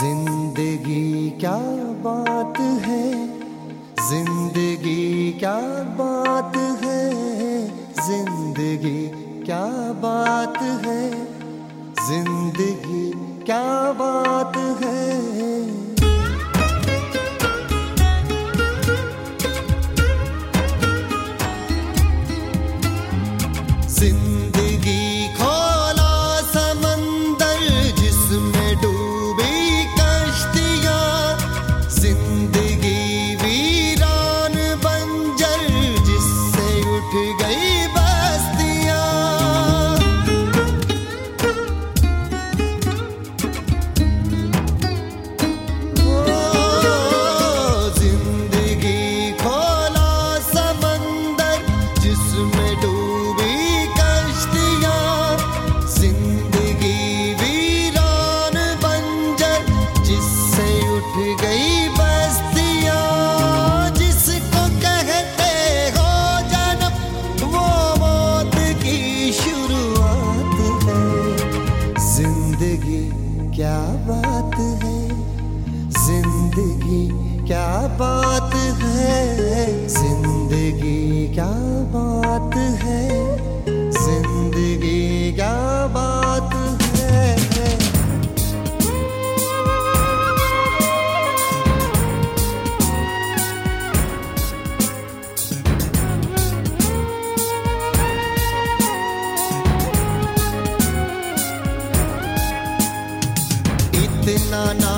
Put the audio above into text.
जिंदगी क्या बात है, जिंदगी क्या बात है, जिंदगी क्या बात है, जिंदगी क्या बात है। जिंदगी खोला समंदर जिसमें डूबी कश्तियां, जिंदगी वीरान बंजर जिससे उठ गई बस्तियां। जिंदगी खोला समंदर जिसमें डूबी गई बस्तियां। जिसको कहते हो जन्म वो मौत की शुरुआत है। जिंदगी क्या बात है, जिंदगी क्या बात है, जिंदगी क्या बात है, जिंदगी क्या बात है। इतना ना